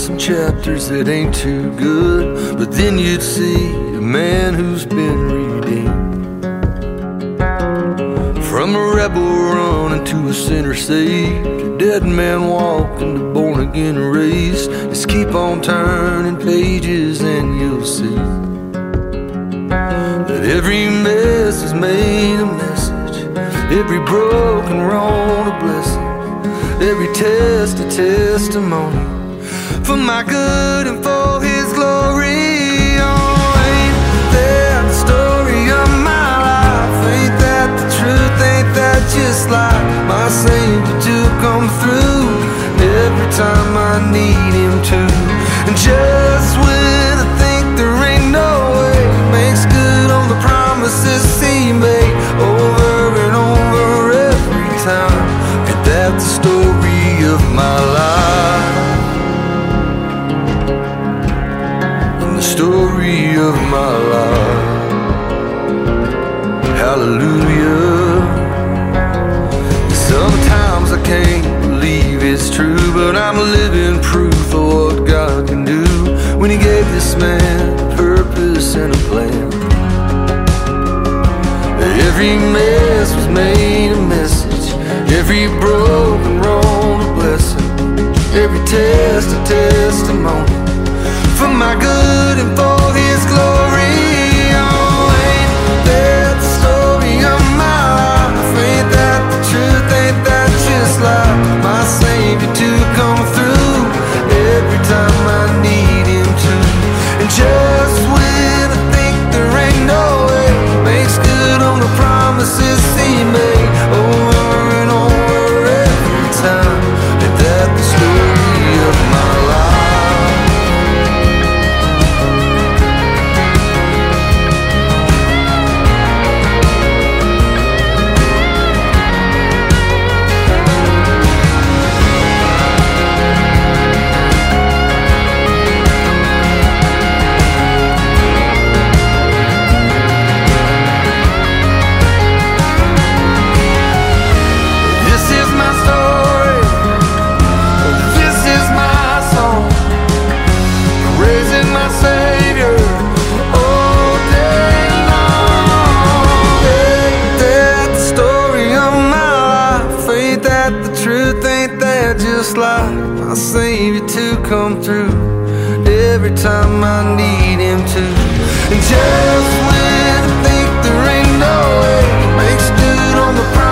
some chapters that ain't too good, but then you'd see a man who's been redeemed. From a rebel running to a sinner saved, a dead man walking to born again raised. Just keep on turning pages and you'll see that every mess is made a message, every broken road a blessing, every test a testimony for my good and for His glory. Oh, ain't that the story of my life? Ain't that the truth? Ain't that just like my Savior to come through every time I need Him to? And just when I think there ain't no way, makes good on the promises He made over and over every time. Ain't that the story of my life? And the story of my life. Hallelujah. Sometimes I can't believe it's true, but I'm living proof of what God can do when He gave this man a purpose and a plan. Every mess was made a message, every broken road a blessing, every test a testimony for my good and for His glory. Oh, ain't that the story of my life? Ain't that the truth? Ain't that just like my Savior to come through every time I need Him to? And just when I think there ain't no way, makes good on the promises He made over and over every time. And that the story of my life. Just like my Savior to come through every time I need Him to. And just when I think there ain't no way, makes good on the